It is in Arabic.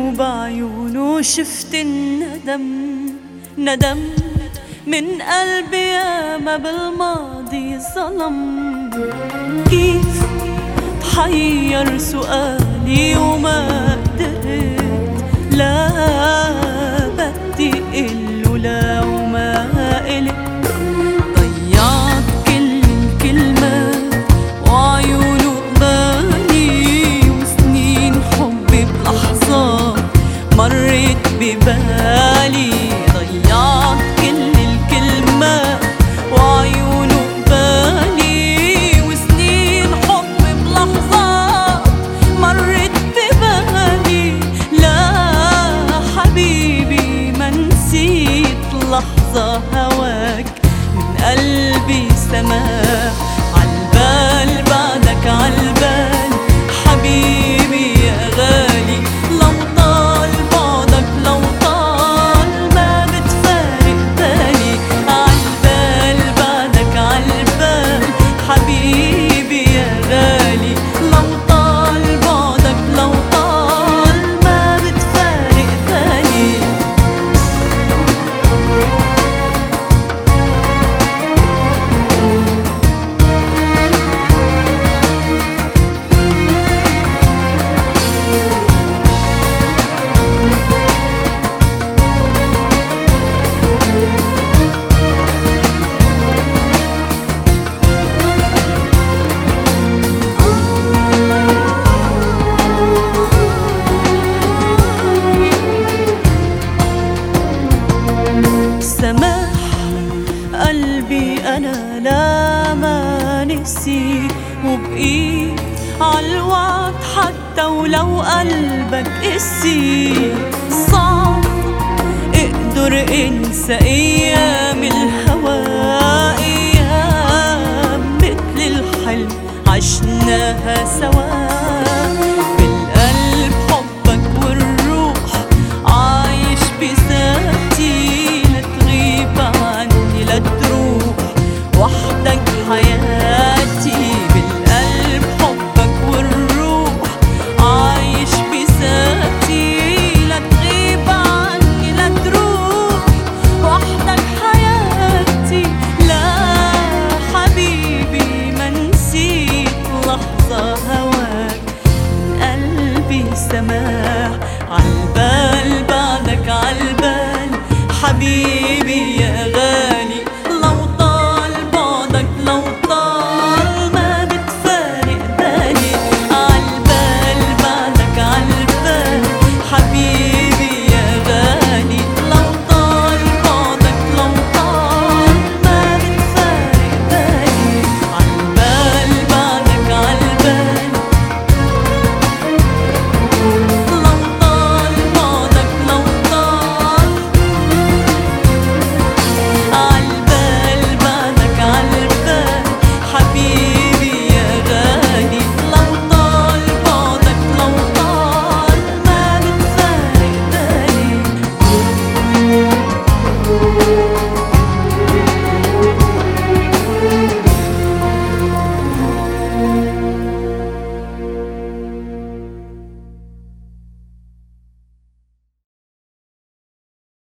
وبعيونه شفت الندم. ندم من قلبي ياما بالماضي ظلم. كيف تحير سؤالي وما قدرت لا بدي قله لا وما قلت. ضيعت كل الكلمات وعيونه قبالي وسنين حبي بلحظات مرت ببالي. ضيعت كل الكلمات وعيونه قبالي وسنين حبي بلحظات مرت ببالي. لا حبيبي ما نسيت لحظة هواك من قلبي سماح. عالبال بعدك عالبال حبيبي يا غالي. لو طال بعدك لو طال ما بتفارق بالي. عالبال بعدك عالبال حبيبي يا غالي. لو طال بعدك لو طال ما بتفارق بالي. سماح قلبي أنا لا ما نسي وبقيت عالوعد حتى ولو قلبك قسي. صعب اقدر انسى ايام الهوى. ايام مثل الحلم عشناها سوا.